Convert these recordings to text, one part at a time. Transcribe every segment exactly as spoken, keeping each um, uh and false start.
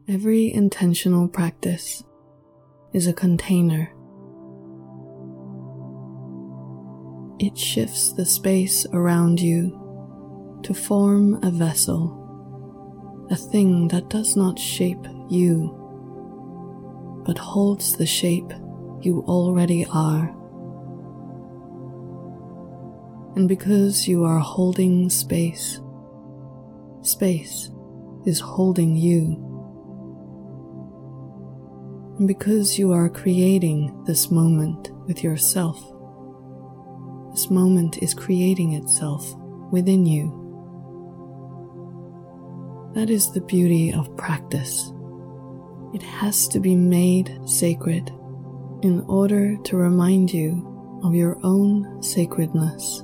Every intentional practice is a container. It shifts the space around you to form a vessel, a thing that does not shape you, but holds the shape you already are. And because you are holding space, space is holding you. And because you are creating this moment with yourself, this moment is creating itself within you. That is the beauty of practice. It has to be made sacred in order to remind you of your own sacredness.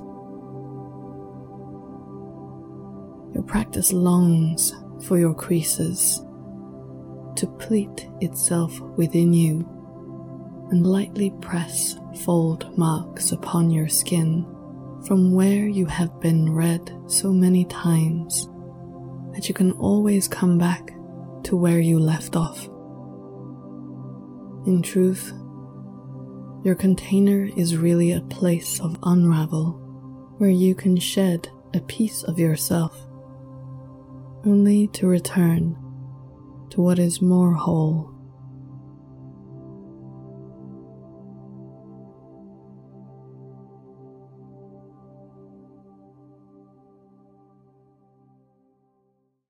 Your practice longs for your creases to pleat itself within you and lightly press fold marks upon your skin from where you have been read so many times that you can always come back to where you left off. In truth, your container is really a place of unravel where you can shed a piece of yourself, only to return to what is more whole.